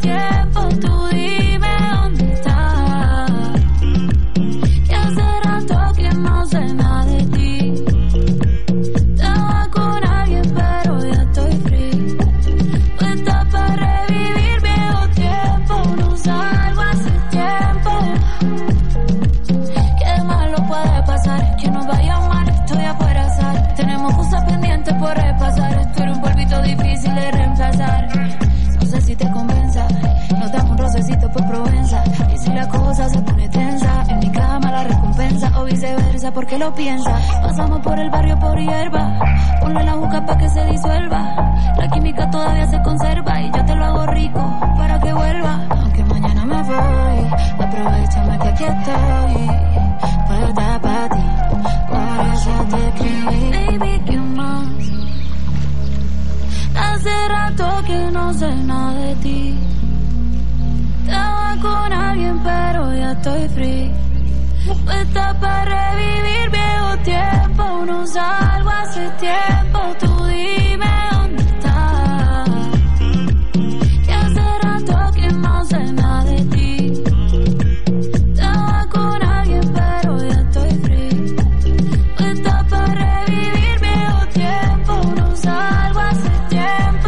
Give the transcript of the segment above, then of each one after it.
tiempo, tú dime dónde estás. Que hace rato que no sé nada de ti. Estaba con alguien pero ya estoy free. Puesta para revivir viejo tiempo. No salgo hace tiempo. Qué malo puede pasar, que nos vaya mal, esto ya puede pasar. Tenemos cosas pendientes por repasar. Esto era un polvito difícil de reemplazar. No sé si te convenza, nos damos un rocecito por Provenza. Y si la cosa se pone tensa, en mi cama la recompensa. O viceversa, porque lo piensa. Pasamos por el barrio por hierba. Ponle la juca pa' que se disuelva. La química todavía se conserva. Y yo te lo hago rico para que vuelva. Aunque mañana me voy, aprovechame que aquí estoy. Puerta para ti, por eso te escribí. Baby, ¿qué más? Hace rato que no sé nada de ti. Estaba con alguien pero ya estoy free. Puesta para revivir viejo tiempo. No salgo hace tiempo. Tú dime dónde estás. Que hace rato que no sé nada de ti. Estaba con alguien pero ya estoy free. Puesta para revivir viejo tiempo. No salgo hace tiempo.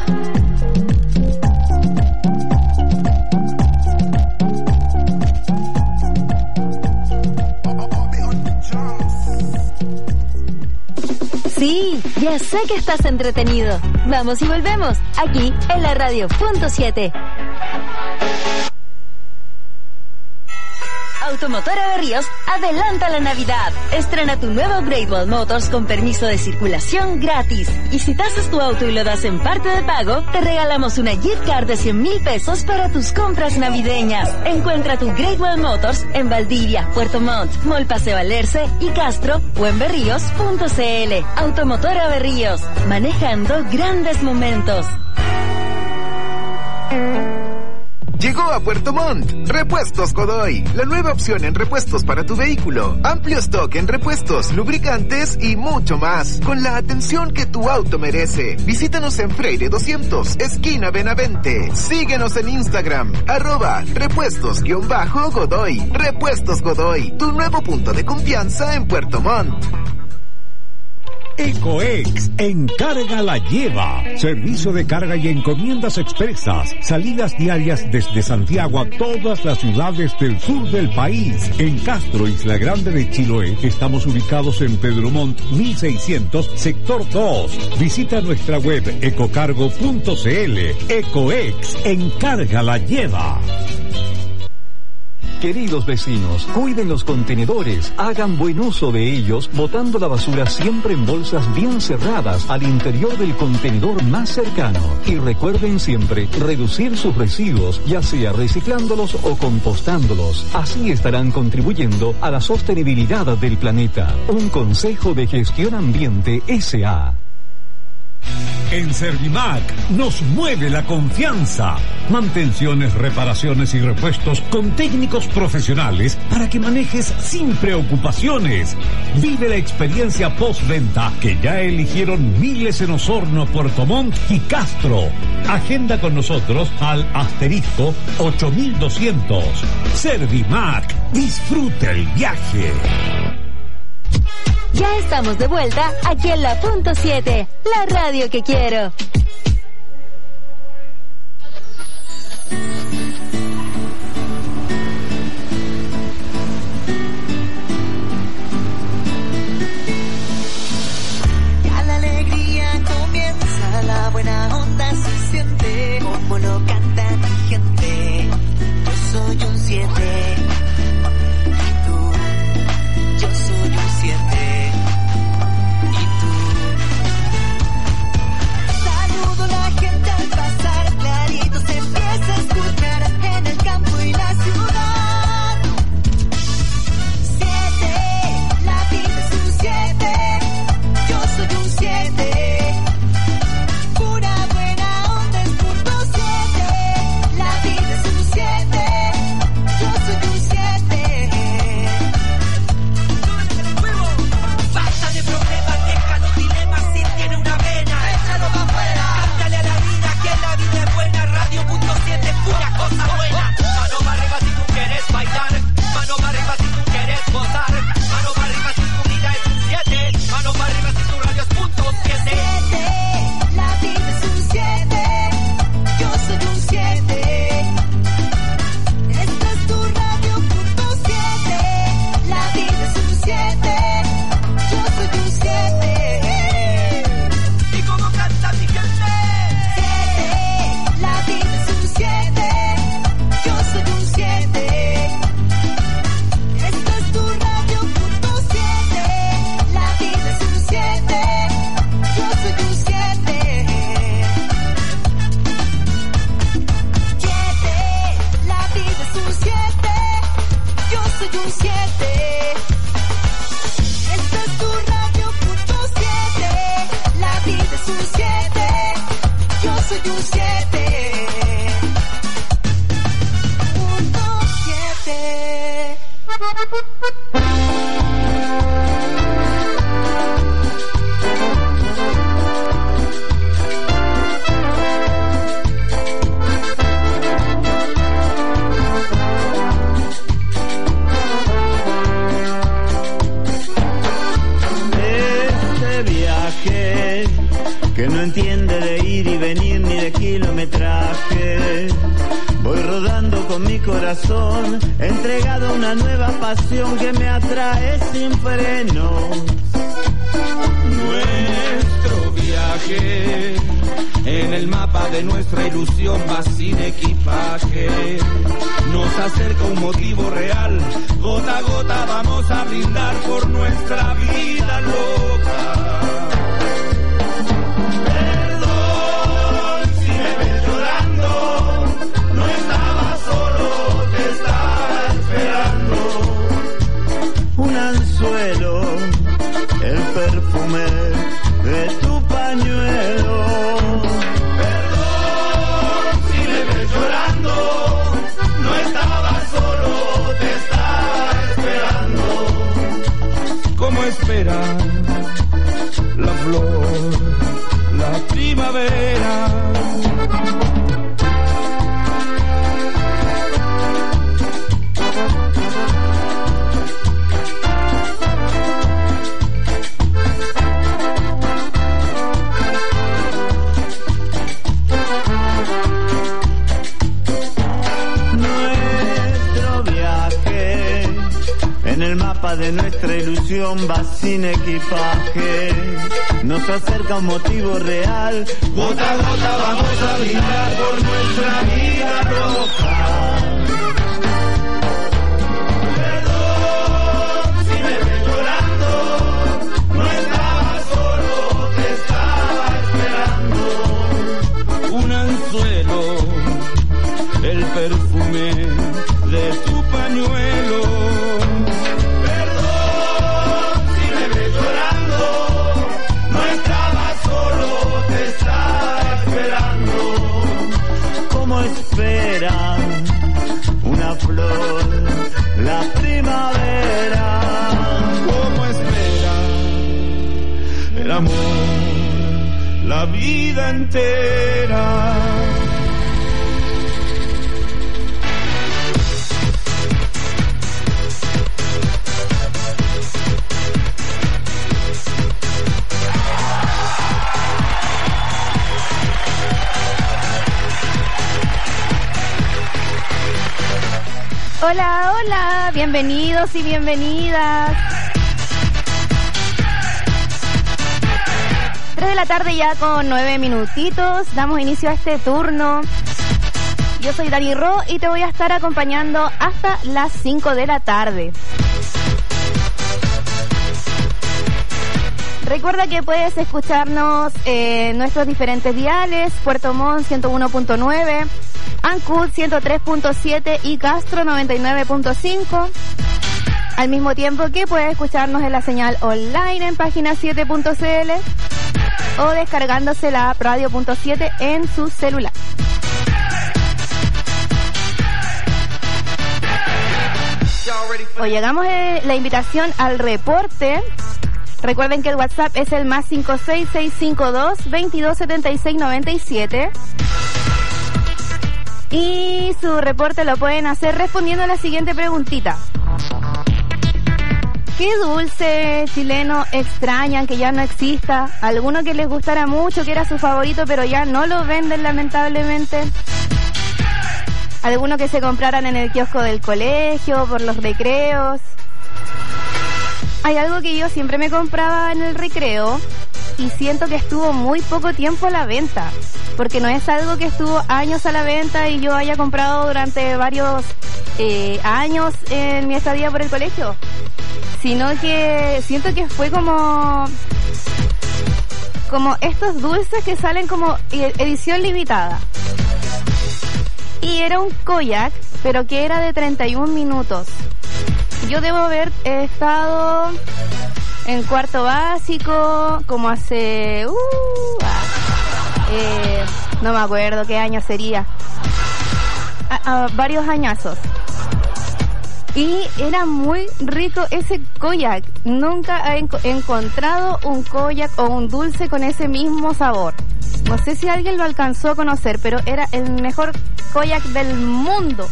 Sí, ya sé que estás entretenido. Vamos y volvemos, aquí en la radio Punto 7. Automotora Berríos adelanta la Navidad. Estrena tu nuevo Great Wall Motors con permiso de circulación gratis. Y si tasas tu auto y lo das en parte de pago, te regalamos una gift card de 100,000 pesos para tus compras navideñas. Encuentra tu Great Wall Motors en Valdivia, Puerto Montt, Mall Paseo Alerce y Castro o en berríos.cl. Automotora Berríos, manejando grandes momentos. Llegó a Puerto Montt Repuestos Godoy, la nueva opción en repuestos para tu vehículo. Amplio stock en repuestos, lubricantes y mucho más, con la atención que tu auto merece. Visítanos en Freire 200, esquina Benavente. Síguenos en Instagram, @repuestos_Godoy. Repuestos Godoy, tu nuevo punto de confianza en Puerto Montt. Ecoex, encarga la lleva. Servicio de carga y encomiendas expresas. Salidas diarias desde Santiago a todas las ciudades del sur del país. En Castro, Isla Grande de Chiloé, estamos ubicados en Pedro Montt 1600, sector 2. Visita nuestra web ecocargo.cl. Ecoex, encarga la lleva. Queridos vecinos, cuiden los contenedores, hagan buen uso de ellos, botando la basura siempre en bolsas bien cerradas al interior del contenedor más cercano. Y recuerden siempre reducir sus residuos, ya sea reciclándolos o compostándolos. Así estarán contribuyendo a la sostenibilidad del planeta. Un consejo de Gestión Ambiente S.A. En Servimac nos mueve la confianza. Mantenciones, reparaciones y repuestos con técnicos profesionales para que manejes sin preocupaciones. Vive la experiencia postventa que ya eligieron miles en Osorno, Puerto Montt y Castro. Agenda con nosotros al asterisco 8200. Servimac, disfruta el viaje. Ya estamos de vuelta aquí en la Punto 7, la radio que quiero. Ya la alegría comienza, la buena onda se siente, como lo canta mi gente. Yo soy un 7. Yo soy un 7. soy un 7. Esta es tu radio.7. La vida es un 7. Yo soy un 7. 1, 7. Que no entiende de ir y venir ni de kilometraje. Voy rodando con mi corazón, entregado a una nueva pasión que me atrae sin frenos. Nuestro viaje en el mapa de nuestra ilusión va sin equipaje. Nos acerca un motivo real, gota a gota vamos a brindar por nuestra vida loca. Un anzuelo, el perfume de tu pañuelo. Perdón si me ves llorando, no estaba solo, te estaba esperando. Como espera la flor, la primavera. El mapa de nuestra ilusión va sin equipaje. Nos acerca un motivo real. Gota a gota vamos a brindar por nuestra vida roja. Perdón si me ves llorando, no estaba solo, te estaba esperando. Un anzuelo, el perfume de tu pañuelo. Espera una flor, la primavera. Como espera el amor, la vida entera. Hola, hola, bienvenidos y bienvenidas. 3 de la tarde ya con 9 minutitos, damos inicio a este turno. Yo soy Dani Ro y te voy a estar acompañando hasta las 5 de la tarde. Recuerda que puedes escucharnos en nuestros diferentes diales, Puerto Montt 101.9, Ancud 103.7 y Castro 99.5. Al mismo tiempo que puedes escucharnos en la señal online en página7.cl o descargándose la app radio.7 en su celular. Hoy llegamos a la invitación al reporte. Recuerden que el WhatsApp es el más 56652-227697. Y su reporte lo pueden hacer respondiendo a la siguiente preguntita. ¿Qué dulce chileno extrañan que ya no exista? ¿Alguno que les gustara mucho, que era su favorito, pero ya no lo venden lamentablemente? ¿Alguno que se compraran en el kiosco del colegio, por los recreos? Hay algo que yo siempre me compraba en el recreo y siento que estuvo muy poco tiempo a la venta, porque no es algo que estuvo años a la venta y yo haya comprado durante varios años en mi estadía por el colegio, sino que siento que fue como estos dulces que salen como edición limitada. Y era un koyak, pero que era de 31 minutos. Yo debo haber estado en cuarto básico, como hace... no me acuerdo qué año sería. Varios añazos. Y era muy rico ese koyak. Nunca he encontrado un koyak o un dulce con ese mismo sabor. No sé si alguien lo alcanzó a conocer, pero era el mejor koyak del mundo.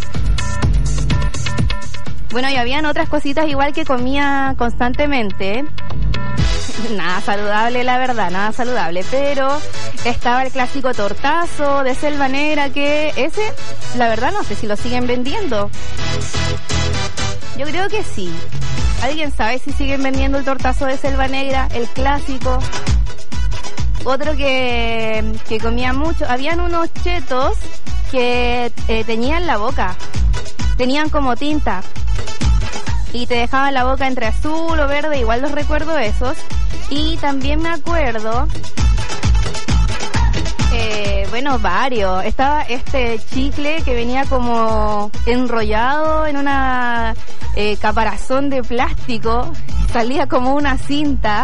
Bueno, y habían otras cositas igual que comía constantemente. Nada saludable, la verdad, nada saludable. Pero estaba el clásico tortazo de Selva Negra, que ese, la verdad, no sé si lo siguen vendiendo. Yo creo que sí. ¿Alguien sabe si siguen vendiendo el tortazo de Selva Negra, el clásico? Otro que comía mucho, habían unos chetos que teñían la boca, tenían como tinta y te dejaban la boca entre azul o verde, igual los recuerdo esos. Y también me acuerdo, varios. Estaba este chicle que venía como enrollado en una caparazón de plástico, salía como una cinta.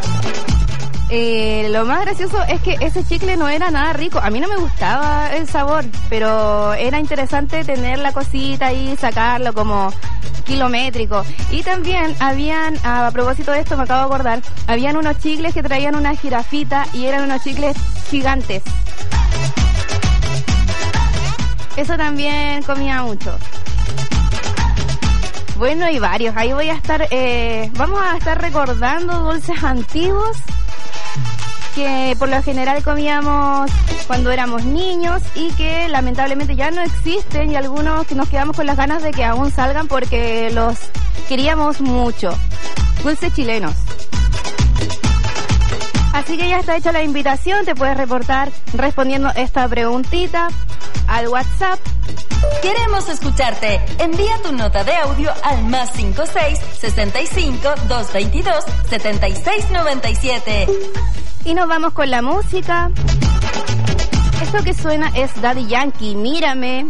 Lo más gracioso es que ese chicle no era nada rico. A mí no me gustaba el sabor, pero era interesante tener la cosita y sacarlo como kilométrico. Y también habían, a propósito de esto me acabo de acordar, habían unos chicles que traían una jirafita y eran unos chicles gigantes. Eso también comía mucho. Bueno, y varios. Ahí voy a estar, vamos a estar recordando dulces antiguos que por lo general comíamos cuando éramos niños y que lamentablemente ya no existen, y algunos que nos quedamos con las ganas de que aún salgan porque los queríamos mucho. Dulces chilenos. Así que ya está hecha la invitación, te puedes reportar respondiendo esta preguntita al WhatsApp. Queremos escucharte. Envía tu nota de audio al +56 65 222 7697. Y nos vamos con la música. Esto que suena es Daddy Yankee, Mírame.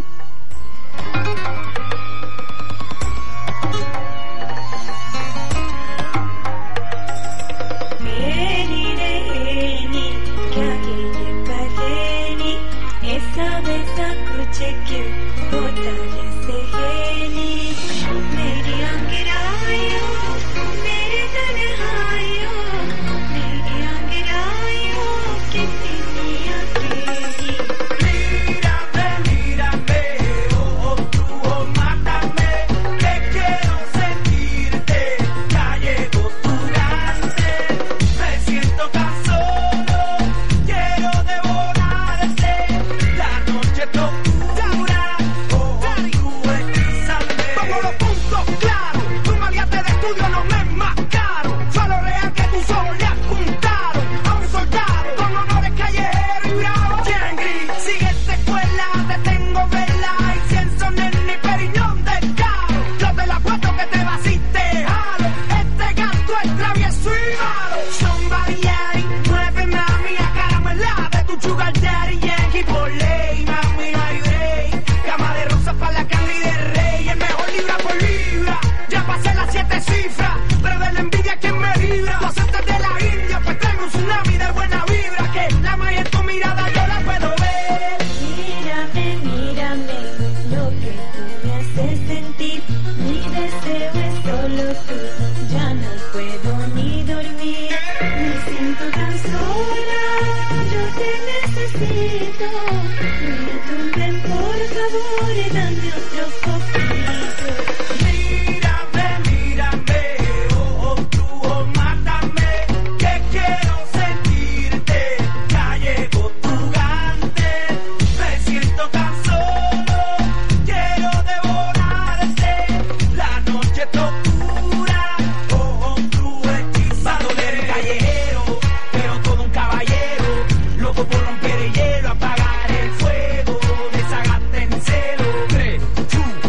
Por romper el hielo, apagar el fuego, desagate en celo. 3, 2,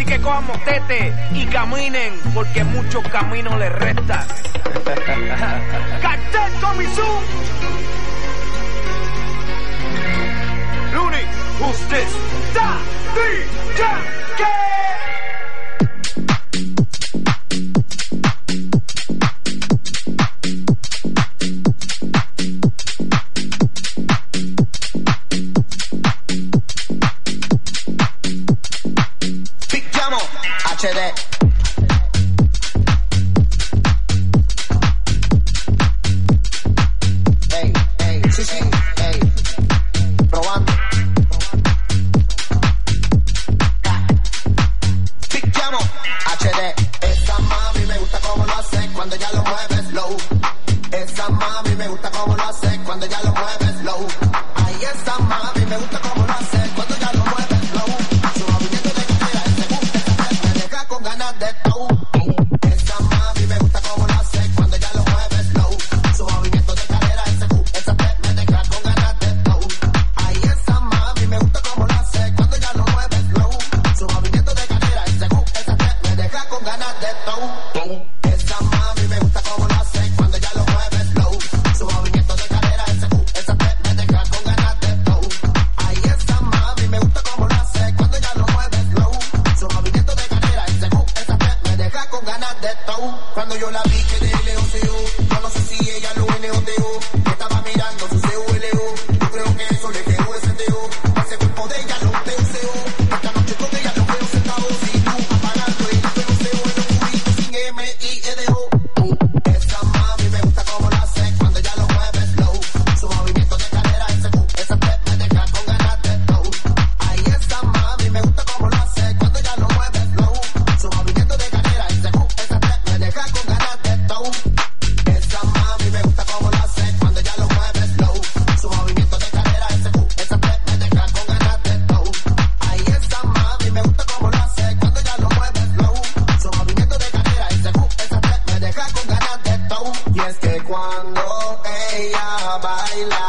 Así que cojan motete y caminen, porque muchos caminos les restan. ¡Cartel Comisión! Looney, usted está DJ. HD. Ey, ey, sí, sí, ey. Probando. Picchamo, HD. Esa mami me gusta como lo hace cuando ya lo mueves slow. Esa mami me gusta como lo hace cuando ya lo mueves slow. Ay, esa mami me gusta como lo hace cuando ya lo mueves slow. Su movimiento de cadera me deja con ganas de todo. Esa mami me gusta como lo hace cuando ya lo mueves slow. Su movimiento de cadera esa me deja con ganas de todo. Ay, esa mami me gusta como lo hace cuando ya lo mueves slow. Su movimiento de cadera esa me deja con ganas de todo. Esa mami me gusta como lo hace cuando ya lo mueves slow. Su movimiento de cadera esa me deja con ganas de todo. Ay, esa mami me gusta como lo hace cuando ya lo mueves slow. Su movimiento de cadera esa me deja con ganas de todo. Cuando yo la vi que de lejos yo no sé si ella lo NOTO. Estaba mirando su CULO. Yo creo que eso le quedó ese teo. Ese cuerpo de ella lo deseo. Esta noche con ella lo veo sentado sin luz, apagando el deseo en los cubitos sin MIEDO. Esa mami me gusta como lo hace cuando ya lo mueves slow. Su movimiento de cadera esa me deja con ganas de todo. Ay, esa mami me gusta como lo hace cuando ya lo mueves slow. Su movimiento de cadera esa me deja con ganas de todo. Esa mami me gusta como lo hace cuando ya lo mueves slow. Su movimiento de cadera esa me deja con ganas de todo. Ay, esa mami me gusta como lo hace cuando ya lo mueves slow. Su movimiento de cadera esa me deja con ganas de todo. Y es que cuando ella baila,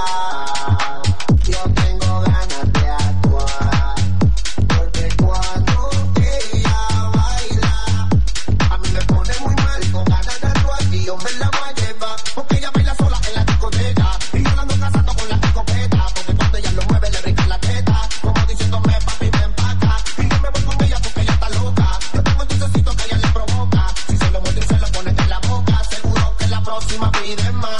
yo tengo ganas de actuar. Porque cuando ella baila, a mí me pone muy mal con ganas de actuar. Y yo me la voy a llevar, porque ella baila sola en la discoteca. Y yo la ando cazando con la escopeta, porque cuando ella lo mueve le brinca la teta. Como diciéndome, papi, ven pa' acá. Y yo me voy con ella porque ella está loca. Yo tengo el dulcecito que ella le provoca. Si se lo muerde y se lo pone en la boca, seguro que la próxima pide más.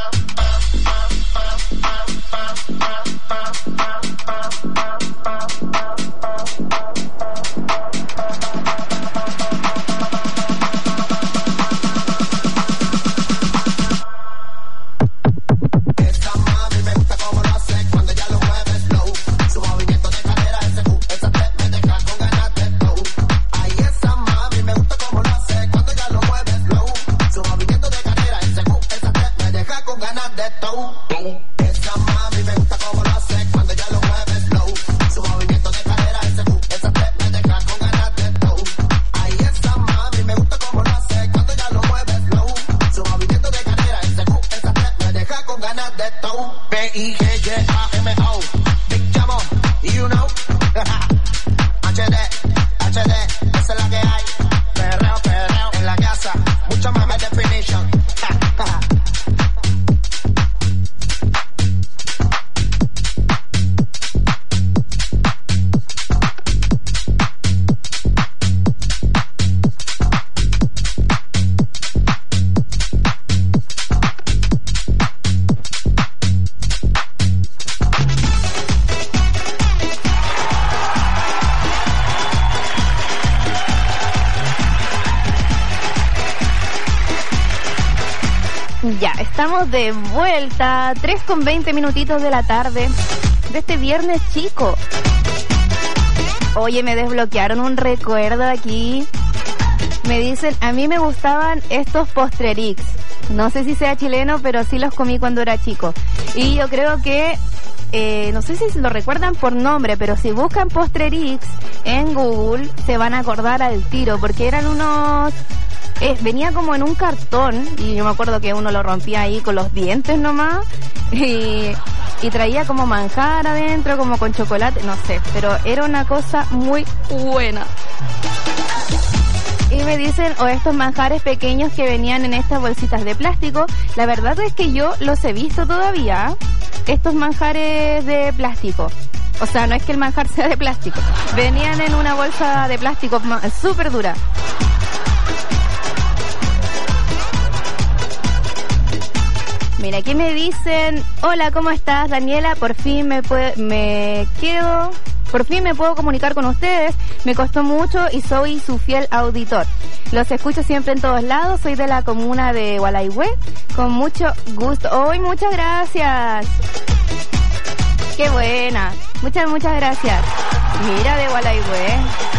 Esa mami me gusta como lo hace cuando ya lo mueves slow. Su movimiento de cadera esa me deja con ganas de todo. Ay, esa mami me gusta como lo hace cuando ya lo mueves slow. Su movimiento de cadera esa me deja con ganas de todo. Esa mami me gusta como lo hace cuando ya lo mueves slow. Su movimiento de cadera esa me deja con ganas de todo. Ay, esa mami me gusta como lo hace cuando ya lo mueves slow. Su movimiento de cadera esa me deja con ganas de todo. BIGYAMO, Big Jamo, you know. HD, HD, esa es la que hay. Perreo, perreo en la casa, mucho más definition. Ya, estamos de vuelta, 3:20 minutitos de la tarde de este viernes chico. Oye, me desbloquearon un recuerdo aquí. Me dicen, a mí me gustaban estos Postrerix. No sé si sea chileno, pero sí los comí cuando era chico. Y yo creo que, no sé si lo recuerdan por nombre, pero si buscan Postrerix en Google, se van a acordar al tiro, porque eran unos... venía como en un cartón, y yo me acuerdo que uno lo rompía ahí con los dientes nomás, y traía como manjar adentro, como con chocolate, no sé, pero era una cosa muy buena. Y me dicen, o estos manjares pequeños que venían en estas bolsitas de plástico. La verdad es que yo los he visto todavía, estos manjares de plástico. O sea, no es que el manjar sea de plástico. Venían en una bolsa de plástico súper dura. Mira, aquí me dicen, hola, ¿cómo estás, Daniela? Por fin por fin me puedo comunicar con ustedes. Me costó mucho y soy su fiel auditor. Los escucho siempre en todos lados. Soy de la comuna de Gualaihue. Con mucho gusto. ¡Hoy muchas gracias! ¡Qué buena! Muchas gracias. Mira, de Gualaihue.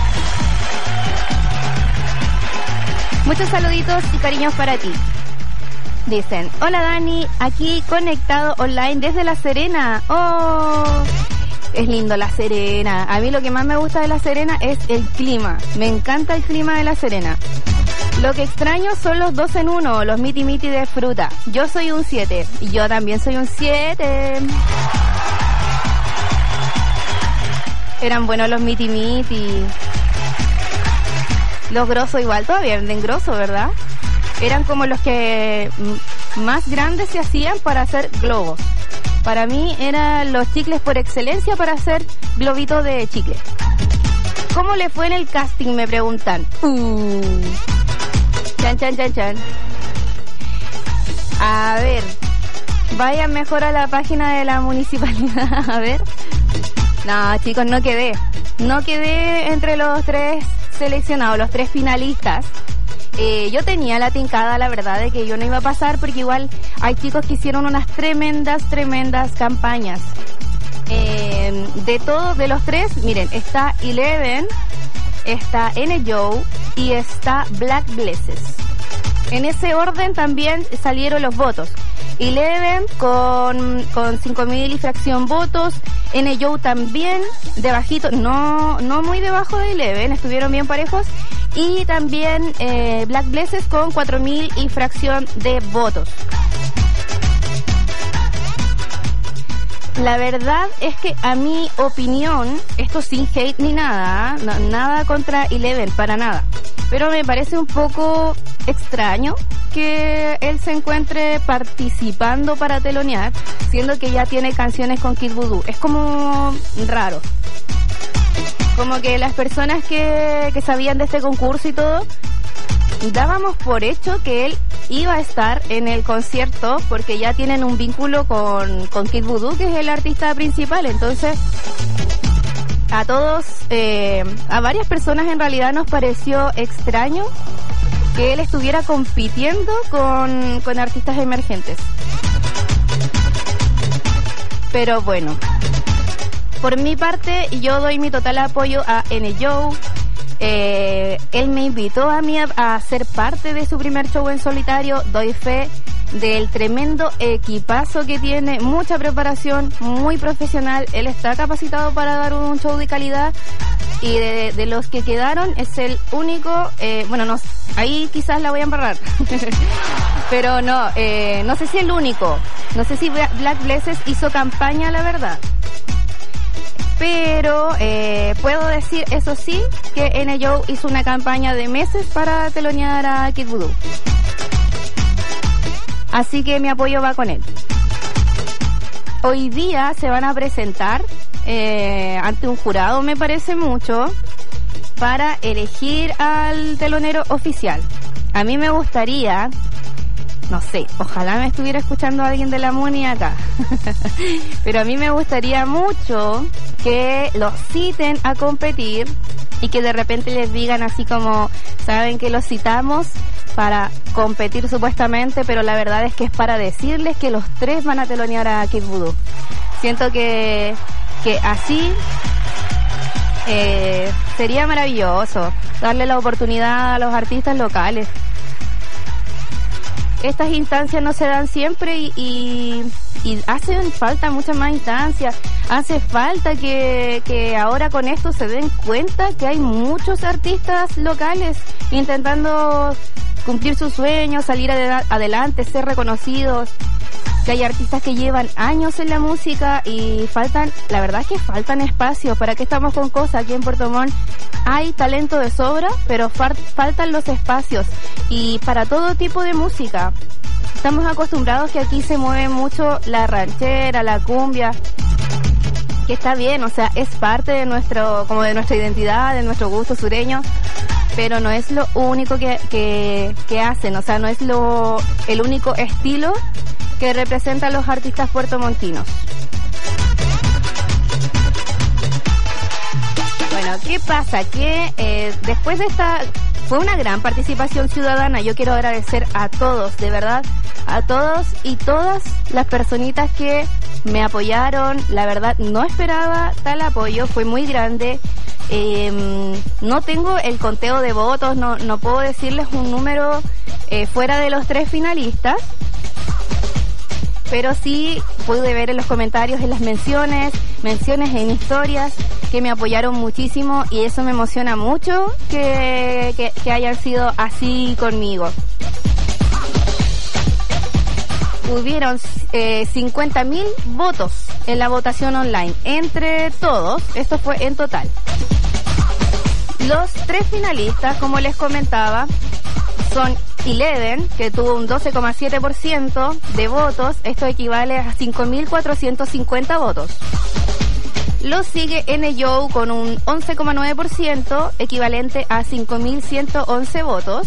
Muchos saluditos y cariños para ti. Dicen, hola Dani, aquí conectado online desde La Serena. ¡Oh! Es lindo La Serena. A mí lo que más me gusta de La Serena es el clima. Me encanta el clima de La Serena. Lo que extraño son los 2 en 1, los miti miti de fruta. Yo soy un 7. Y yo también soy un 7. Eran buenos los miti miti. Los grosos igual, todavía venden grosos, ¿verdad? Eran como los que más grandes se hacían para hacer globos. Para mí eran los chicles por excelencia para hacer globitos de chicle. ¿Cómo le fue en el casting? Me preguntan. Chan. A ver, vayan mejor a la página de la municipalidad. A ver. No, chicos, no quedé. No quedé entre los 3 seleccionados, los 3 finalistas. Yo tenía la tincada, la verdad, de que yo no iba a pasar porque igual hay chicos que hicieron unas tremendas campañas. De los 3, miren, está Eleven, está NJOE y está Black Blesses. En ese orden también salieron los votos. Eleven con 5.000 y fracción votos. NJOE también, debajito, no muy debajo de Eleven, estuvieron bien parejos. Y también Black Blesses con 4.000 y fracción de votos. La verdad es que a mi opinión, esto sin hate ni nada, nada contra Eleven, para nada. Pero me parece un poco extraño que él se encuentre participando para telonear, siendo que ya tiene canciones con Kid Voodoo. Es como raro. Como que las personas que sabían de este concurso y todo, dábamos por hecho que él iba a estar en el concierto porque ya tienen un vínculo con Kid Voodoo, que es el artista principal. Entonces, a todos, a varias personas en realidad nos pareció extraño que él estuviera compitiendo con artistas emergentes. Pero bueno, por mi parte, yo doy mi total apoyo a NJOE. Él me invitó a mí a ser parte de su primer show en solitario. Doy fe del tremendo equipazo que tiene, mucha preparación, muy profesional. Él está capacitado para dar un show de calidad. Y de los que quedaron es el único, bueno, no, ahí quizás la voy a embarrar, pero no sé si el único, no sé si Black Blesses hizo campaña, la verdad. Pero puedo decir, eso sí, que NJOE hizo una campaña de meses para telonear a Kid Voodoo. Así que mi apoyo va con él. Hoy día se van a presentar ante un jurado, me parece mucho, para elegir al telonero oficial. A mí me gustaría, no sé, ojalá me estuviera escuchando alguien de la MUNI acá, pero a mí me gustaría mucho que los citen a competir y que de repente les digan así como, saben que los citamos para competir supuestamente, pero la verdad es que es para decirles que los 3 van a telonear a Kid Voodoo. Siento que así sería maravilloso darle la oportunidad a los artistas locales. Estas instancias no se dan siempre y hacen falta muchas más instancias. Hace falta que ahora con esto se den cuenta que hay muchos artistas locales intentando cumplir sus sueños, salir adelante, ser reconocidos. que hay artistas que llevan años en la música y la verdad es que faltan espacios. ¿Para qué estamos con cosas? Aquí en Puerto Montt hay talento de sobra, pero faltan los espacios, y para todo tipo de música. Estamos acostumbrados que aquí se mueve mucho la ranchera, la cumbia, que está bien, o sea, es parte de como de nuestra identidad, de nuestro gusto sureño, pero no es lo único que hacen, o sea, no es el único estilo que representa a los artistas puertomontinos. Bueno, ¿qué pasa? Que después de fue una gran participación ciudadana. Yo quiero agradecer a todos, de verdad, a todos y todas las personitas que me apoyaron. La verdad, no esperaba tal apoyo, fue muy grande. No tengo el conteo de votos, no puedo decirles un número fuera de los 3 finalistas, pero sí pude ver en los comentarios, en las menciones en historias, que me apoyaron muchísimo, y eso me emociona mucho que hayan sido así conmigo. Hubieron 50.000 votos en la votación online, entre todos, esto fue en total. Los 3 finalistas, como les comentaba, son Eleven, que tuvo un 12,7% de votos, esto equivale a 5.450 votos. Lo sigue N-Joe con un 11,9%, equivalente a 5.111 votos.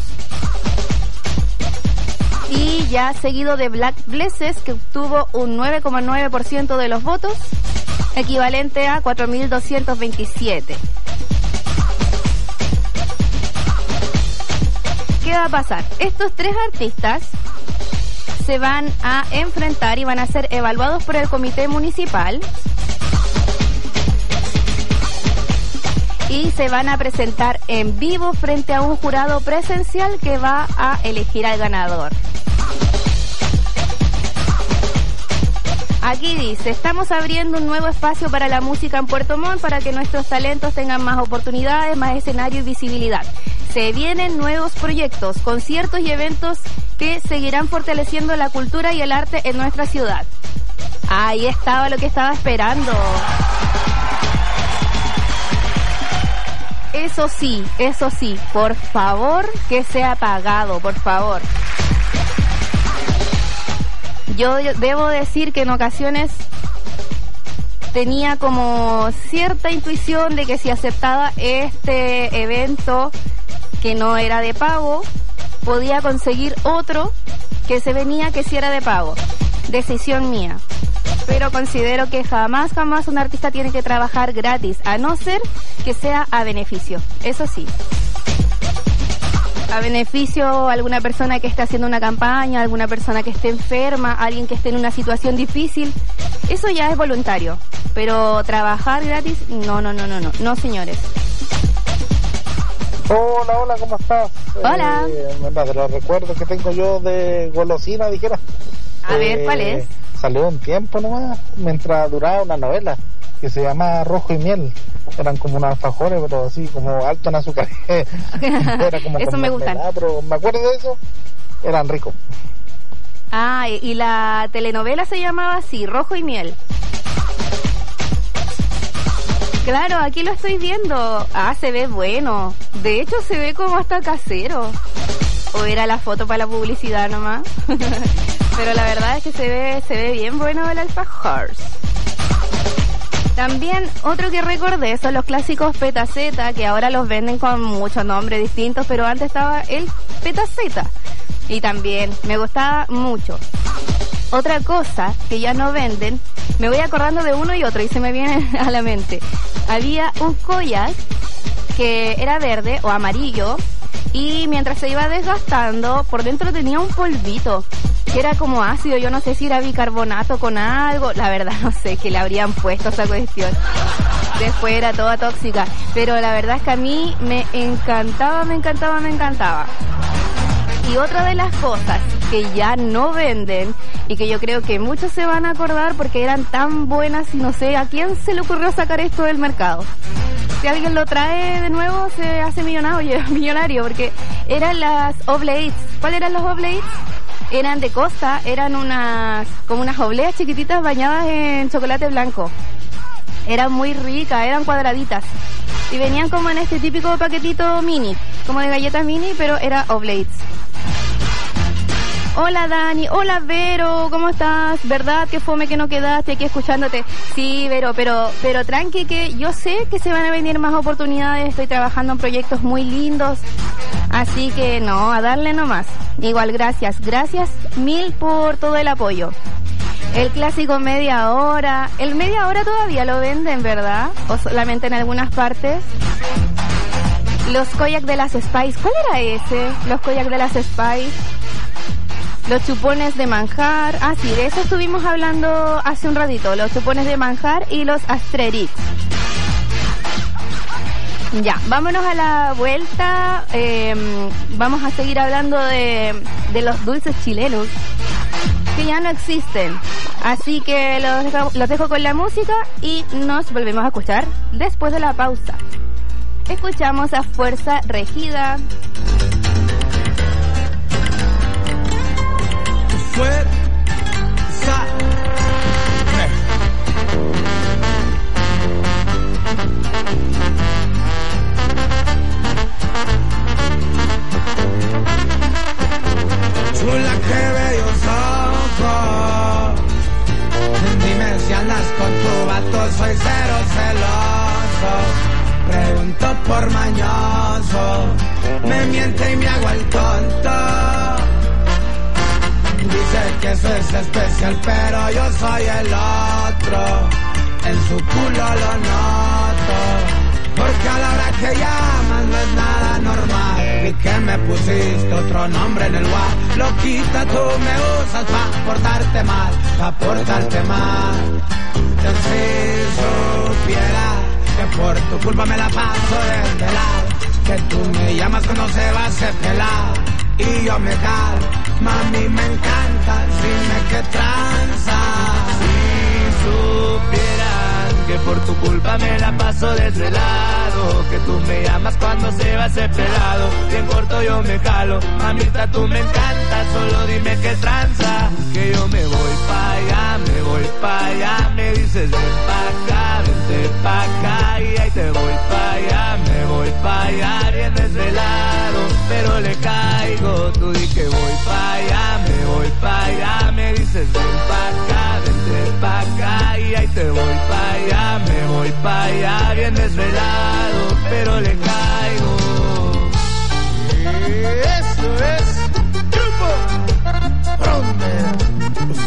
Y ya seguido de Black Blesses, que obtuvo un 9,9% de los votos, equivalente a 4.227. ¿Qué va a pasar? Estos 3 artistas se van a enfrentar y van a ser evaluados por el comité municipal y se van a presentar en vivo frente a un jurado presencial que va a elegir al ganador. Aquí dice, estamos abriendo un nuevo espacio para la música en Puerto Montt para que nuestros talentos tengan más oportunidades, más escenario y visibilidad. Se vienen nuevos proyectos, conciertos y eventos que seguirán fortaleciendo la cultura y el arte en nuestra ciudad. Ahí estaba lo que estaba esperando. Eso sí, por favor, que sea pagado, por favor. Yo debo decir que en ocasiones tenía como cierta intuición de que si aceptaba este evento que no era de pago, podía conseguir otro que se venía que sí era de pago. Decisión mía. Pero considero que jamás un artista tiene que trabajar gratis, a no ser que sea a beneficio. Eso sí. A beneficio a alguna persona que esté haciendo una campaña, alguna persona que esté enferma, alguien que esté en una situación difícil. Eso ya es voluntario. Pero trabajar gratis, no, señores. Hola, ¿cómo estás? Hola. De los recuerdos que tengo yo de golosina, dijera. A ver, ¿cuál es? Salió un tiempo nomás, mientras duraba una novela que se llama Rojo y Miel. Eran como unos alfajores, pero así como alto en azúcar. Era como eso me gusta. Pero me acuerdo de eso, eran ricos. Ah, y la telenovela se llamaba así, Rojo y Miel. Claro, aquí lo estoy viendo. Ah, se ve bueno. De hecho, se ve como hasta casero. O era la foto para la publicidad nomás. Pero la verdad es que se ve bien bueno el alfajor. También otro que recordé son los clásicos Petaceta, que ahora los venden con muchos nombres distintos, pero antes estaba el Petaceta. Y también me gustaba mucho. Otra cosa que ya no venden, me voy acordando de uno y otro y se me viene a la mente. Había un collar que era verde o amarillo y mientras se iba desgastando, por dentro tenía un polvito que era como ácido. Yo no sé si era bicarbonato con algo, la verdad no sé qué le habrían puesto a esa cuestión. Después era toda tóxica, pero la verdad es que a mí me encantaba. Y otra de las cosas que ya no venden y que yo creo que muchos se van a acordar porque eran tan buenas y no sé a quién se le ocurrió sacar esto del mercado. Si alguien lo trae de nuevo se hace millonario porque eran las Oblates. ¿Cuáles eran los Oblates? Eran de Costa, eran como unas obleas chiquititas bañadas en chocolate blanco. Eran muy ricas, eran cuadraditas. Y venían como en este típico paquetito mini, como de galletas mini, pero era Oblates. Hola Dani, hola Vero, ¿cómo estás? ¿Verdad que fome que no quedaste aquí escuchándote? Sí, Vero, pero tranqui, que yo sé que se van a venir más oportunidades, estoy trabajando en proyectos muy lindos, así que no, a darle nomás. Igual gracias mil por todo el apoyo. El clásico media hora, el media hora todavía lo venden, ¿verdad? O solamente en algunas partes. Los koyak de las Spice, ¿cuál era ese? Los koyak de las Spice. Los chupones de manjar, sí, de eso estuvimos hablando hace un ratito, los chupones de manjar y los Asterix. Ya, vámonos a la vuelta, vamos a seguir hablando de los dulces chilenos, que ya no existen, así que los dejo con la música y nos volvemos a escuchar después de la pausa. Escuchamos a Fuerza Regida. Chula, qué bellos ojos. Dime si andas con tu vato, soy cero celoso. Pregunto por mañoso, me miente y me hago el tonto. Dice que eso es especial, pero yo soy el otro. En su culo lo noto, porque a la hora que llamas no es nada normal. Vi que me pusiste otro nombre en el WhatsApp. Loquita, tú me usas pa' portarte mal, pa' portarte mal. Yo si supiera que por tu culpa me la paso desvelado, que tú me llamas cuando se va a hacer pelado y yo me jalo. Mami, me encanta, dime qué tranza. Si supieran que por tu culpa me la paso desvelado, que tú me llamas cuando se va a hacer pelado, bien corto yo me jalo. Mamita, tú me encanta, solo dime qué tranza. Que yo me voy pa' allá, me voy pa' allá. Me dices ven pa' acá, vente pa' acá. Y ahí te voy pa' allá, me voy pa' allá. Bien desvelado, pero le caigo. Tú di que voy pa' allá, me voy pa' allá. Me dices ven pa' acá, vente pa' acá. Y ahí te voy pa' allá, me voy pa' allá. Bien desvelado, pero le caigo. Eso es grupo Ronde.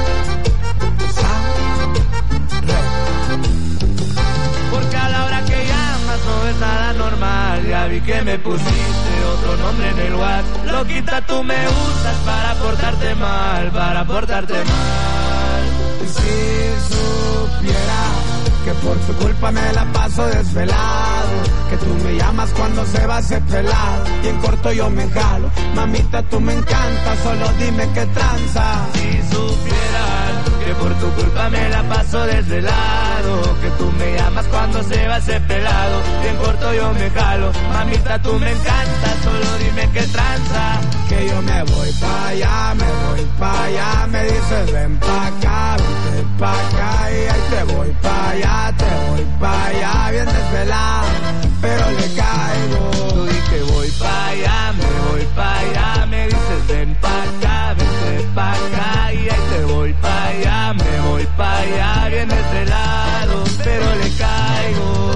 Porque a la hora que llamas no es nada normal. Ya vi que me pusiste otro nombre en el WhatsApp. Loquita, tú me usas para portarte mal, para portarte mal. Y si supiera que por tu culpa me la paso desvelado, que tú me llamas cuando se va a hacer pelado, y en corto yo me jalo. Mamita, tú me encanta, solo dime qué tranza. Si supieran que por tu culpa me la paso desvelado, que tú me llamas cuando se va a hacer pelado, y en corto yo me jalo. Mamita, tú me encanta, solo dime qué tranza. Que yo me voy pa' allá, me voy pa' allá. Me dices ven pa' acá, vente pa' acá. Y ahí te voy pa' allá, te voy pa' allá. Bien desvelado, pero le caigo. Tú di que voy pa' allá, me voy pa' allá. Me dices ven pa' acá, vente pa' acá. Y ahí te voy pa' allá, me voy pa' allá. Bien desvelado, pero le caigo.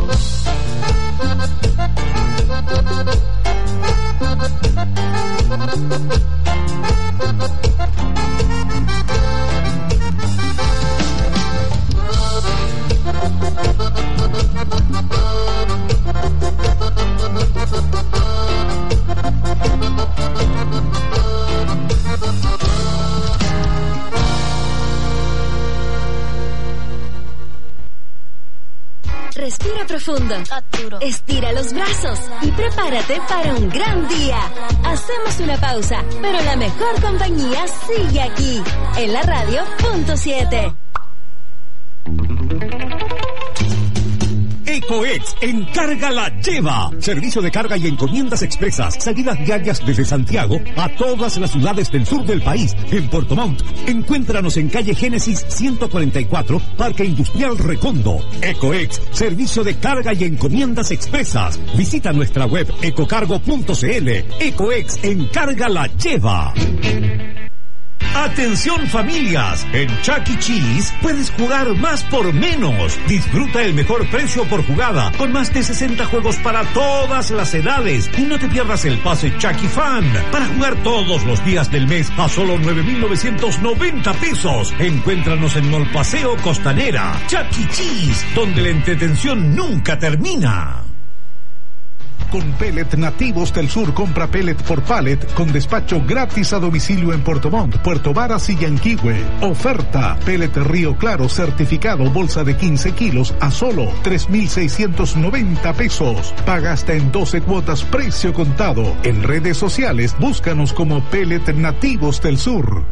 Respira profundo, estira los brazos y prepárate para un gran día. Hacemos una pausa, pero la mejor compañía sigue aquí, en la radio .7. Y Ecoex en Carga la Lleva. Servicio de carga y encomiendas expresas. Salidas diarias desde Santiago a todas las ciudades del sur del país. En Puerto Montt, encuéntranos en calle Génesis 144, Parque Industrial Recondo. Ecoex, servicio de carga y encomiendas expresas. Visita nuestra web ecocargo.cl. Ecoex en Carga la Lleva. Atención familias, en Chuck E. Cheese puedes jugar más por menos. Disfruta el mejor precio por jugada, con más de 60 juegos para todas las edades. Y no te pierdas el pase Chuck E. Fan, para jugar todos los días del mes a solo 9,990 pesos. Encuéntranos en Mall Paseo Costanera. Chuck E. Cheese, donde la entretención nunca termina. Con Pellet Nativos del Sur, compra pellet por pallet con despacho gratis a domicilio en Puerto Montt, Puerto Varas y Yanquihue. Oferta: pellet Río Claro certificado, bolsa de 15 kilos a solo 3,690 pesos. Paga hasta en 12 cuotas, precio contado. En redes sociales, búscanos como Pellet Nativos del Sur.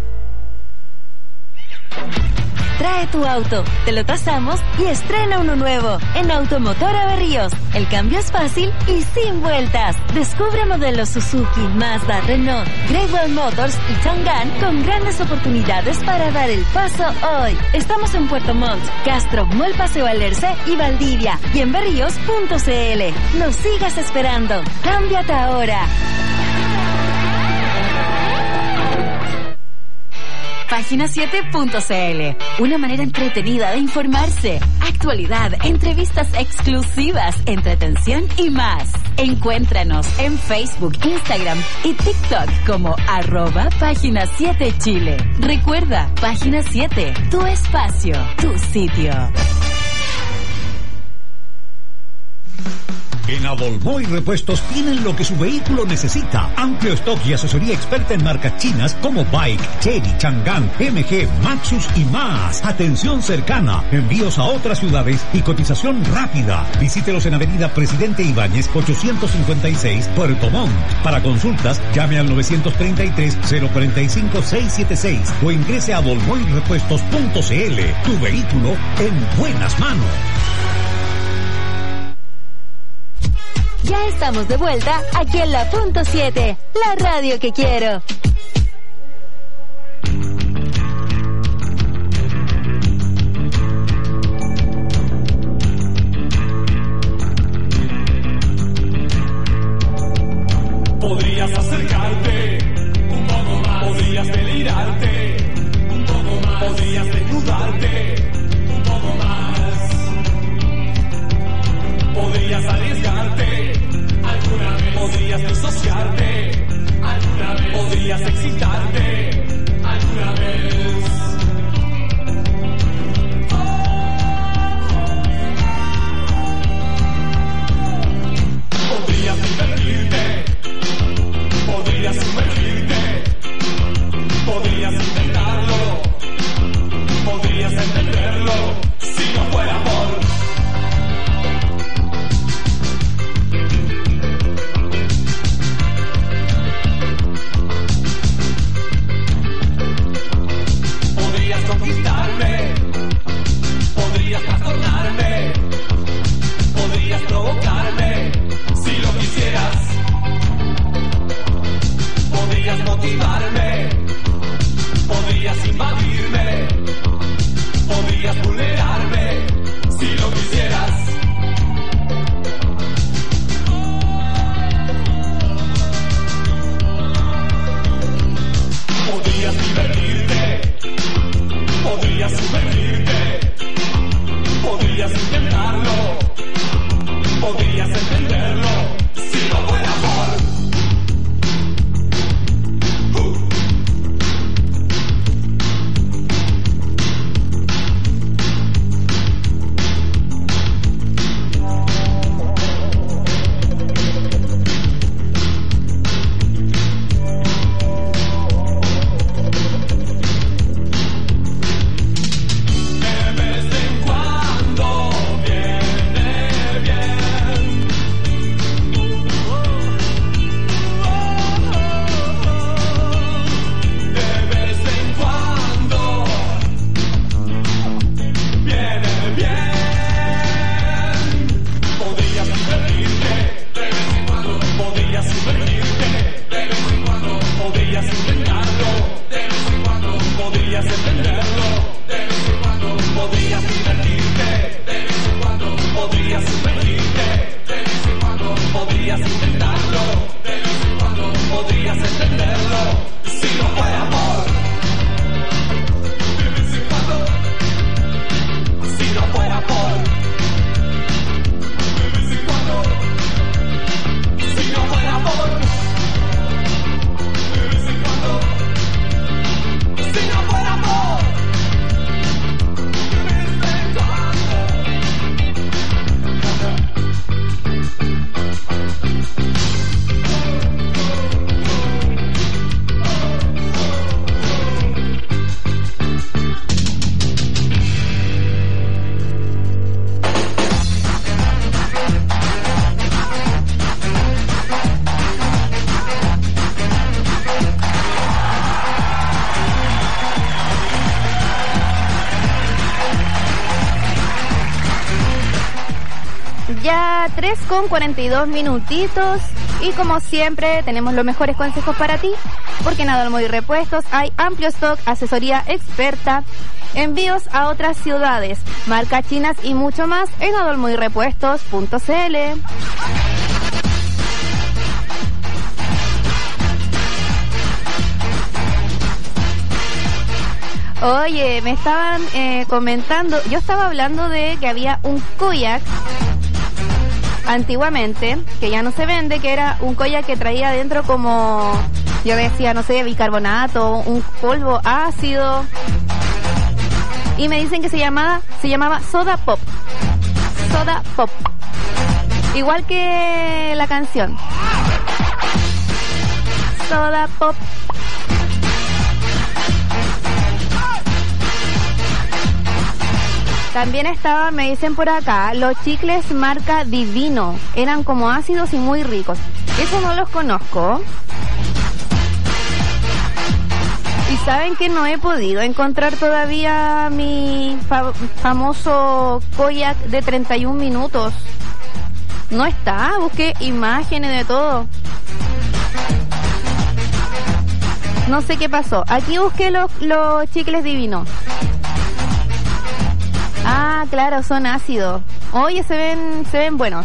Trae tu auto, te lo tasamos y estrena uno nuevo en Automotora Berríos. El cambio es fácil y sin vueltas. Descubre modelos Suzuki, Mazda, Renault, Great Wall Motors y Chang'an con grandes oportunidades para dar el paso hoy. Estamos en Puerto Montt, Castro, Mall Paseo Alerce y Valdivia, y en berríos.cl. No sigas esperando. Cámbiate ahora. Página7.cl, una manera entretenida de informarse, actualidad, entrevistas exclusivas, entretención y más. Encuéntranos en Facebook, Instagram y TikTok como @Página7Chile. Recuerda, Página 7, tu espacio, tu sitio. En Avolmoy Repuestos tienen lo que su vehículo necesita. Amplio stock y asesoría experta en marcas chinas como Bike, Chery, Chang'an, MG, Maxus y más. Atención cercana, envíos a otras ciudades y cotización rápida. Visítelos en Avenida Presidente Ibáñez 856, Puerto Montt. Para consultas, llame al 933-045-676 o ingrese a avolmoyrepuestos.cl. Tu vehículo en buenas manos. Ya estamos de vuelta aquí en la Punto 7, la radio que quiero. Podrías acercarte un poco más, podrías delirarte un poco más, podrías desnudarte un poco más, podrías arriesgarte alguna vez, podrías disociarte alguna vez, podrías excitarte alguna vez. Podrías divertirte, podrías sumergirte, podrías intentarlo, podrías entenderlo, si no fuera por podrías conquistarme, podrías trastornarme, podrías provocarme, si lo quisieras. Podrías motivarme, podrías invadirme, podrías vulnerarme, si lo quisieras. Podrías divertirte, podrías sumergirte, podrías intentarlo, podrías entenderlo, si no fuera por Ya 3:42 minutitos y como siempre tenemos los mejores consejos para ti, porque en Adolmo y Repuestos hay amplio stock, asesoría experta, envíos a otras ciudades, marcas chinas y mucho más en adolmoyrepuestos.cl. Oye, me estaban comentando, yo estaba hablando de que había un kayak antiguamente, que ya no se vende, que era un kayak que traía dentro como, yo decía, no sé, bicarbonato, un polvo ácido, y me dicen que se llamaba Soda Pop. Soda Pop. Igual que la canción. Soda Pop. También estaba, me dicen por acá, los chicles marca Divino. Eran como ácidos y muy ricos. Eso no los conozco. Y saben que no he podido encontrar todavía mi famoso kayak de 31 minutos. No está, busqué imágenes de todo. No sé qué pasó. Aquí busqué los chicles Divino. Ah, claro, son ácidos. Oye, se ven buenos.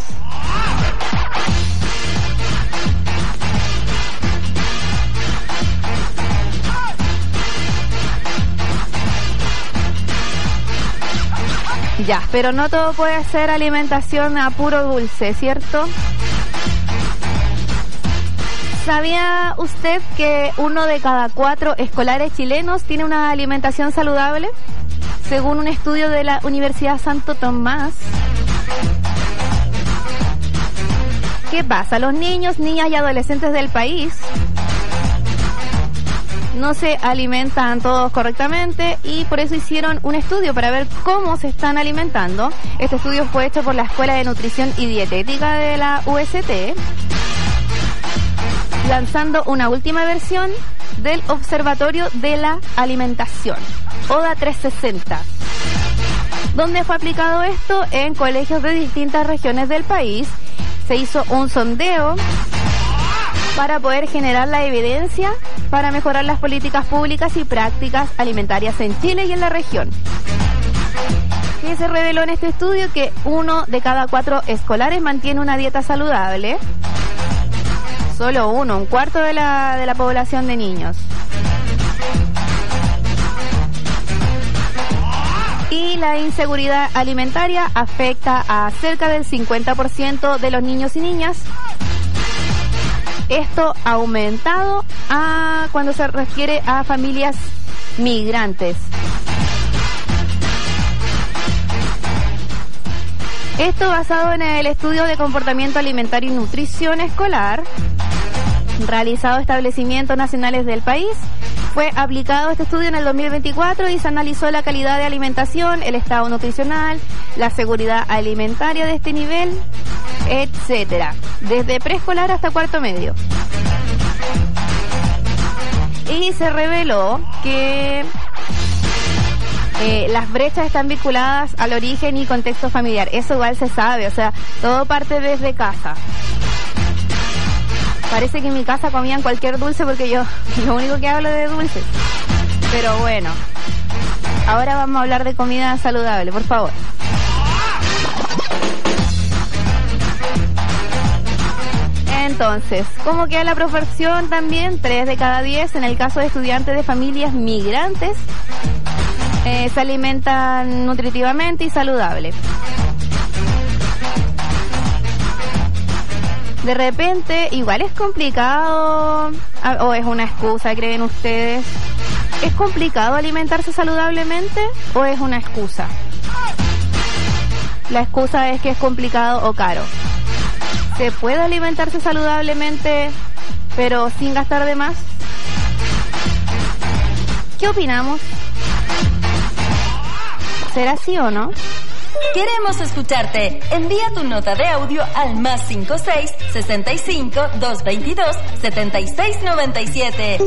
Ya, pero no todo puede ser alimentación a puro dulce, ¿cierto? ¿Sabía usted que 1 de cada 4 escolares chilenos tiene una alimentación saludable? Según un estudio de la Universidad Santo Tomás. ¿Qué pasa? Los niños, niñas y adolescentes del país no se alimentan todos correctamente y por eso hicieron un estudio para ver cómo se están alimentando. Este estudio fue hecho por la Escuela de Nutrición y Dietética de la UST, lanzando una última versión del Observatorio de la Alimentación, ODA 360. ¿Dónde fue aplicado esto? En colegios de distintas regiones del país. Se hizo un sondeo para poder generar la evidencia para mejorar las políticas públicas y prácticas alimentarias en Chile y en la región. Y se reveló en este estudio que 1 de cada 4 escolares mantiene una dieta saludable. Solo un cuarto de la población de niños. Y la inseguridad alimentaria afecta a cerca del 50% de los niños y niñas. Esto ha aumentado cuando se refiere a familias migrantes. Esto basado en el estudio de comportamiento alimentario y nutrición escolar realizado en establecimientos nacionales del país. Fue aplicado este estudio en el 2024 y se analizó la calidad de alimentación, el estado nutricional, la seguridad alimentaria de este nivel, etcétera, desde preescolar hasta cuarto medio. Y se reveló que las brechas están vinculadas al origen y contexto familiar. Eso igual se sabe, o sea, todo parte desde casa. Parece que en mi casa comían cualquier dulce porque yo lo único que hablo de dulces. Pero bueno, ahora vamos a hablar de comida saludable, por favor. Entonces, ¿cómo queda la proporción también? 3 de cada 10 en el caso de estudiantes de familias migrantes se alimentan nutritivamente y saludable. De repente, igual es complicado, o es una excusa, ¿creen ustedes? ¿Es complicado alimentarse saludablemente o es una excusa? La excusa es que es complicado o caro. ¿Se puede alimentarse saludablemente pero sin gastar de más? ¿Qué opinamos? ¿Será así o no? Queremos escucharte. Envía tu nota de audio al +56 65 222 7697.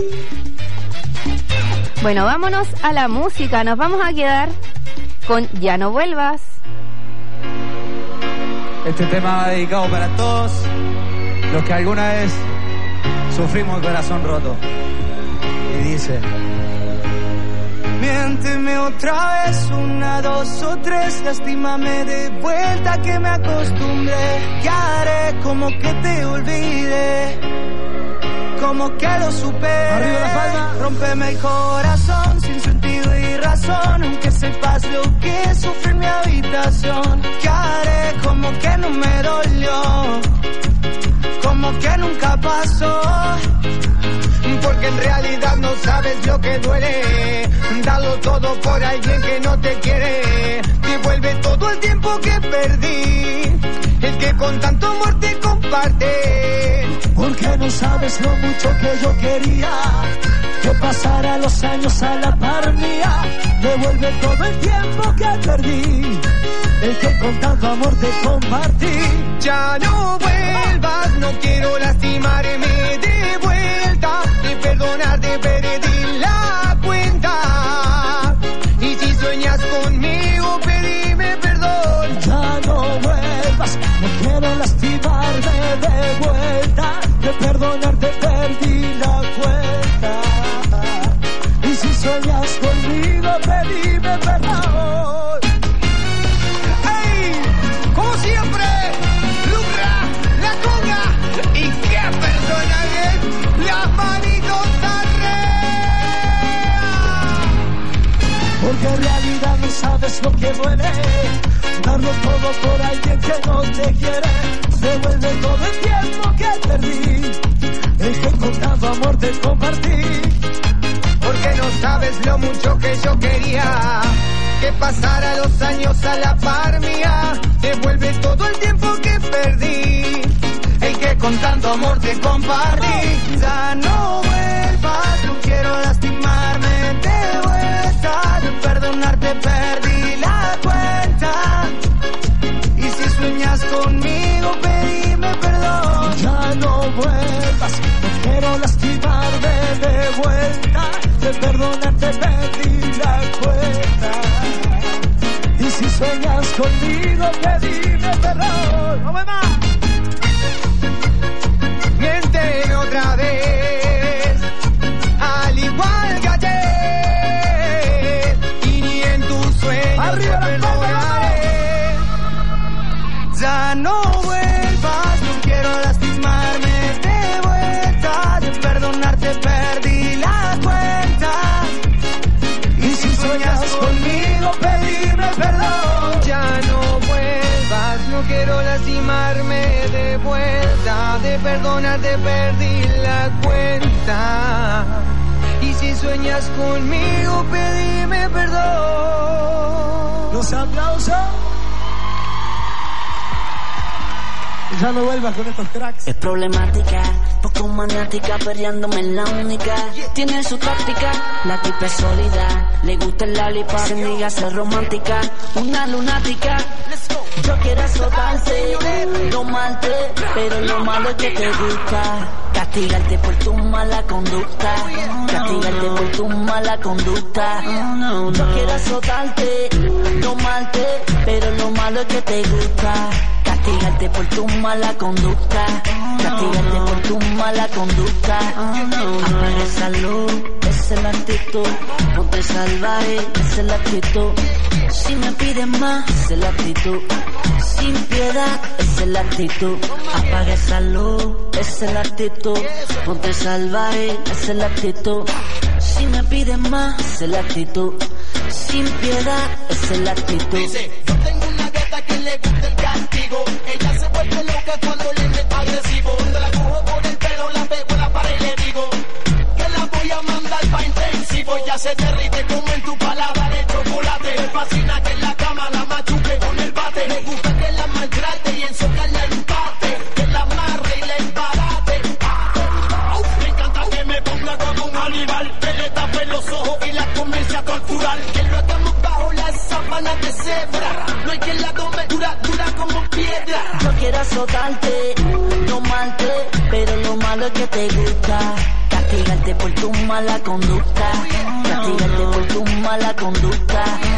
Bueno, vámonos a la música. Nos vamos a quedar con Ya no vuelvas. Este tema va dedicado para todos los que alguna vez sufrimos el corazón roto. Y dice: miénteme otra vez, 1, 2 o 3, lastímame de vuelta que me acostumbré. ¿Qué haré? Como que te olvide, como que lo supere. Arriba la palma. Rómpeme el corazón sin sentido y razón, aunque sepas lo que sufre en mi habitación. ¿Qué haré? Como que no me dolió, como que nunca pasó. Porque en realidad no sabes lo que duele, darlo todo por alguien que no te quiere. Devuelve todo el tiempo que perdí, el que con tanto amor te comparte. Porque no sabes lo mucho que yo quería que pasara los años a la par mía. Devuelve todo el tiempo que perdí, el que con tanto amor te compartí. Ya no vuelvas, no quiero lastimarme de vuelta, de perdonarte perdí la cuenta. Y si sueñas conmigo, pedime perdón. Ya no vuelvas, no quiero lastimarme de vuelta, de perdonarte perdí la cuenta. Y si sueñas conmigo, pedime perdón. ¡Ey! Como siempre, Lucra, la conga. ¿Y qué persona es? Las manitos arriba. Porque en realidad no sabes lo que duele, darlo todo por alguien que no te quiere. Devuelve todo el tiempo que perdí, el que con tanto amor te compartí. Porque no sabes lo mucho que yo quería que pasara los años a la par mía. Devuelve todo el tiempo que perdí, el que con tanto amor te compartí. Ya no vuelvas, no quiero lastimarme de vuelta, de perdonarte perdí la cuenta. Y si sueñas conmigo, pedime perdón. Ya no vuelvas, no quiero lastimarme de vuelta, de perdonarte perdí la cuenta. Y si sueñas conmigo, pedime perdón. ¡No me más! Miénteme otra vez, al igual que ayer, y ni en tus sueños te perdonaré. Ya no vuelvas, no quiero lastimarme de vuelta, de perdonarte perdí la cuenta. Y si sueñas conmigo, pedime perdón. Ya no vuelvas, no quiero lastimarme de vuelta, de perdonarte perdí la cuenta. Y si sueñas conmigo, pedime perdón. Los aplausos. Ya no vuelvas con estos cracks. Es problemática, poco maniática, perreándome en la única. Tiene su táctica, la tipa es sólida. Le gusta el lollipop, se niega a ser romántica. Una lunática, yo quiero azotarte, tomarte, pero lo malo es que te gusta. Castigarte por tu mala conducta, castigarte por tu mala conducta. Yo quiero azotarte, tomarte, pero lo malo es que te gusta. Castigarte por tu mala conducta, castigarte por tu mala conducta. Apaga esa luz, esa es la actitud. Ponte salvaje, esa es la actitud. Si me pides más, esa es la actitud. Sin piedad, esa es la actitud. Apaga esa luz, esa es la actitud. Ponte salvaje, esa es la actitud. Si me pides más, esa es la actitud. Sin piedad, esa es la actitud. Dice, yo tengo una gata que le gusta el castigo. Ella se vuelve loca cuando le meto agresivo. Cuando la cojo por el pelo, la pego en la pared y le digo que la voy a mandar pa' intensivo. Ya se derrite como en tu paladar el chocolate. Me fascina que en la cama la machuque con el bate. Me gusta que la maltrate y en su carne el empate. Que la amarre y la embarate. Me encanta que me ponga como un animal. Que le tape los ojos y la comience a torturar. Que lo hagamos bajo las sábanas de cebra. No hay quien la tome dura, dura como piedra. Yo quiero azotarte, tomarte, pero lo malo es que te gusta. Castigarte por tu mala conducta, castigarte por tu mala conducta.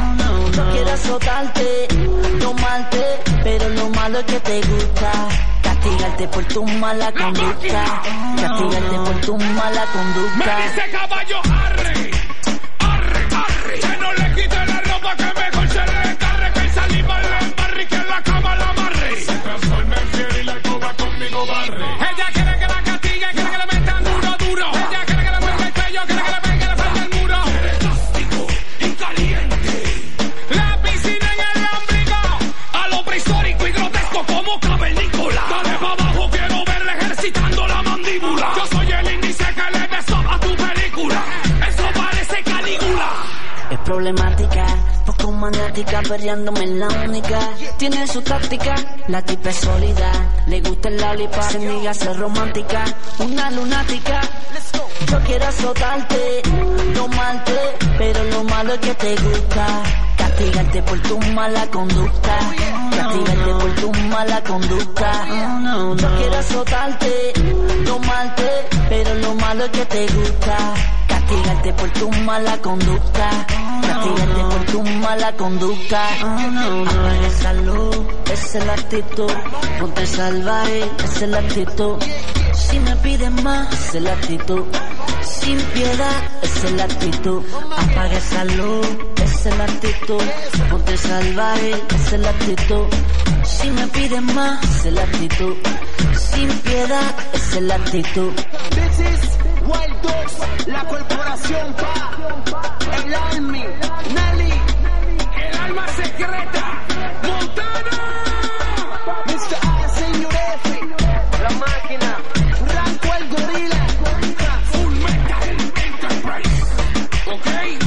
Yo quiero azotarte, tomarte, pero lo malo es que te gusta. Castigarte por tu mala conducta. Castigarte por tu mala conducta. Me dice caballo, arre, arre, arre. Que no le quite la ropa, que mejor se le carre. Que el saliva le embarre y que en la cama la amarre. Se transforma en fiel y la alcoba conmigo barre. Ella quiere que la castigue, quiere que le metan duro, duro. Ella quiere que le muerda el cuello, quiere que le pegue la frente al muro. Quiere plástico y caliente. La piscina en el ombligo. A lo prehistórico y grotesco como cavernícola. Dale pa' abajo, quiero verle ejercitando la mandíbula. Yo soy el índice que le dé stop a tu película. Eso parece Calígula. Es problemática, poco maniática, perreándome en la única. Tiene su táctica, la tipa es sólida. Le gusta el lollipop, se niega a ser romántica. Una lunática, yo quiero azotarte, tomarte, pero lo malo es que te gusta. Castigarte por tu mala conducta. Castigarte por tu mala conducta. Yo quiero azotarte, tomarte, pero lo malo es que te gusta. Castigarte por tu mala conducta. Castigarte por tu mala conducta. Apaga esa luz, esa es la actitud. Ponte salvaje, esa es la actitud. Si me piden más, esa es la actitud. Sin piedad, esa es la actitud. Apaga esa luz, esa es la actitud. Ponte salvaje, esa es la actitud. Si me piden más, esa es la actitud. Sin piedad, esa es la actitud. This is Wild Dogs, la corporación pa, el Army, Nelly, el alma secreta, Montana, Mr. A, señor F, la máquina, Ranco el gorila, Full Metal Enterprise, ¿ok?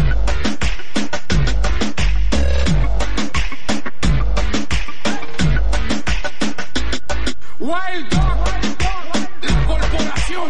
Wild Dog, la corporación.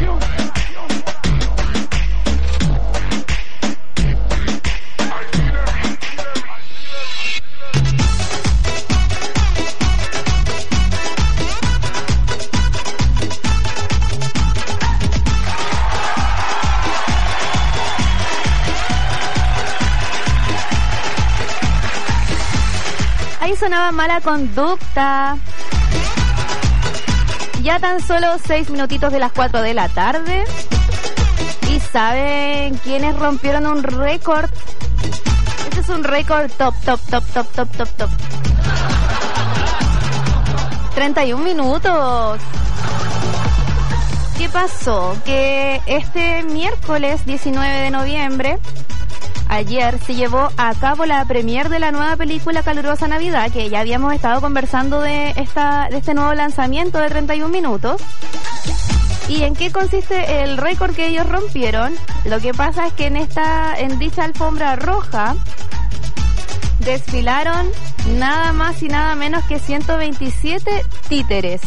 Ahí sonaba Mala Conducta. Ya tan solo 6 minutitos de las 4 de la tarde. ¿Y saben quiénes rompieron un récord? Este es un récord top. 31 minutos. ¿Qué pasó? Que este miércoles 19 de noviembre, ayer, se llevó a cabo la premier de la nueva película Calurosa Navidad, que ya habíamos estado conversando de este nuevo lanzamiento de 31 minutos. ¿Y en qué consiste el récord que ellos rompieron? Lo que pasa es que en dicha alfombra roja desfilaron nada más y nada menos que 127 títeres.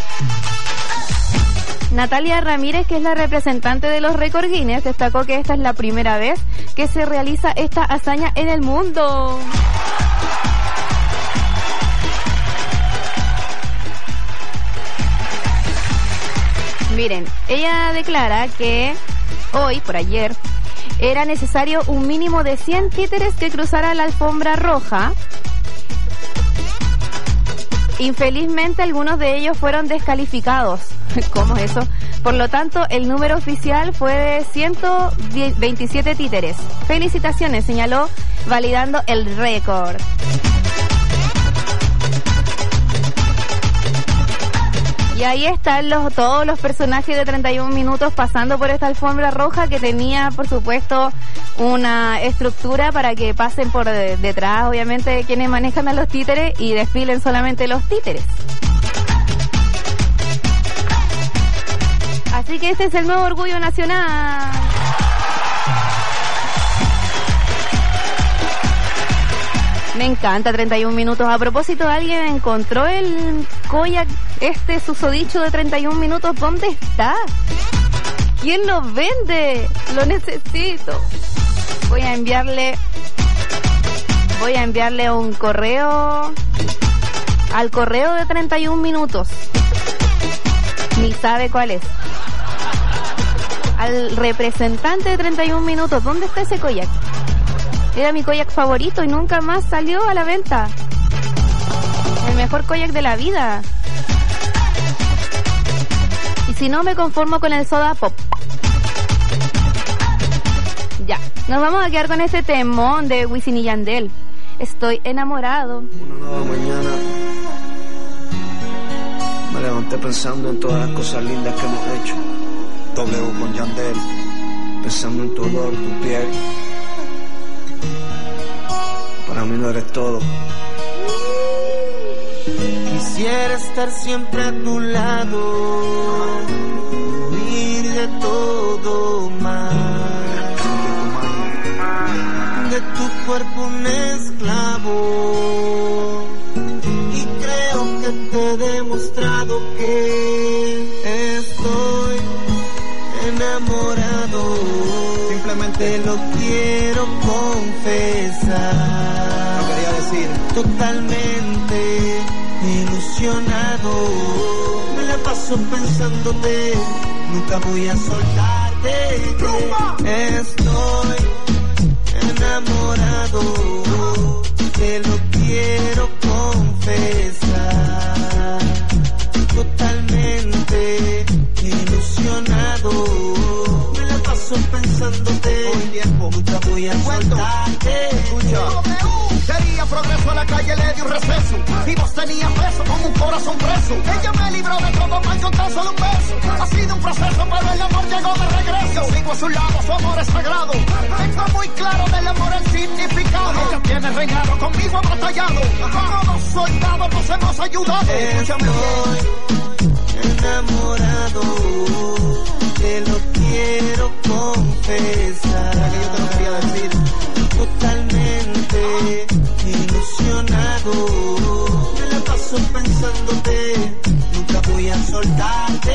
Natalia Ramírez, que es la representante de los récords Guinness, destacó que esta es la primera vez que se realiza esta hazaña en el mundo. Miren, ella declara que hoy, por ayer, era necesario un mínimo de 100 títeres que cruzaran la alfombra roja. Infelizmente, algunos de ellos fueron descalificados. ¿Cómo es eso? Por lo tanto, el número oficial fue de 127 títeres. Felicitaciones, señaló, validando el récord. Y ahí están todos los personajes de 31 minutos pasando por esta alfombra roja, que tenía, por supuesto, una estructura para que pasen por detrás, obviamente, de quienes manejan a los títeres y desfilen solamente los títeres. Así que este es el nuevo orgullo nacional. Me encanta 31 minutos. A propósito, ¿alguien encontró el kayak susodicho de 31 minutos? ¿Dónde está? ¿Quién lo vende? Lo necesito. Voy a enviarle un correo al correo de 31 minutos. Ni sabe cuál es. Al representante de 31 minutos. ¿Dónde está ese kayak? Era mi kayak favorito y nunca más salió a la venta. El mejor kayak de la vida. Y si no, me conformo con el soda pop. Ya, nos vamos a quedar con este temón de Wisin y Yandel. Estoy enamorado. Una nueva mañana. Me levanté pensando en todas las cosas lindas que hemos hecho. W con Yandel. Pensando en tu olor, tu piel. Para mí no eres todo. Quisiera estar siempre a tu lado, huir de todo mal, de tu cuerpo un esclavo. Y creo que te he demostrado que estoy enamorado. Simplemente lo quiero confesar. Lo quería decir. Totalmente ilusionado, me la paso pensándote, nunca voy a soltarte. Estoy enamorado, te lo quiero confesar. Totalmente ilusionado, me la paso pensándote, nunca voy a soltarte. Quería progreso a la calle, le di un receso. Y vos tenías peso con un corazón preso. Ella me libró de todo mal con tan solo un beso. Ha sido un proceso, pero el amor llegó de regreso. Yo sigo a su lado, su amor es sagrado. Tengo muy claro del amor el significado. Ella tiene reinado, conmigo ha batallado. Como dos soldados nos hemos ayudado. Estoy enamorado, te lo quiero confesar. Yo te lo quería decir. Totalmente ilusionado, me la paso pensándote, nunca voy a soltarte.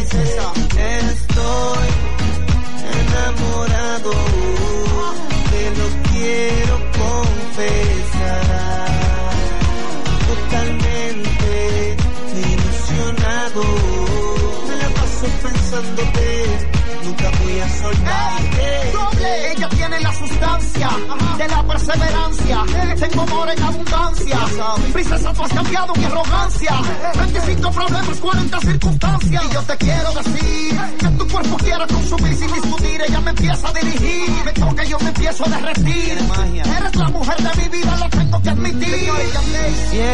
Estoy enamorado, te lo quiero confesar. Totalmente ilusionado, me la paso pensándote, nunca voy a soltarte. Ella tiene la sustancia de la perseverancia. Tengo amor en abundancia. Princesa, tú has cambiado mi arrogancia. 25 problemas, 40 circunstancias. Y yo te quiero decir que tu cuerpo quiero consumir sin discutir. Ella me empieza a dirigir, me toca y yo me empiezo a derretir. Eres la mujer de mi vida, lo tengo que admitir.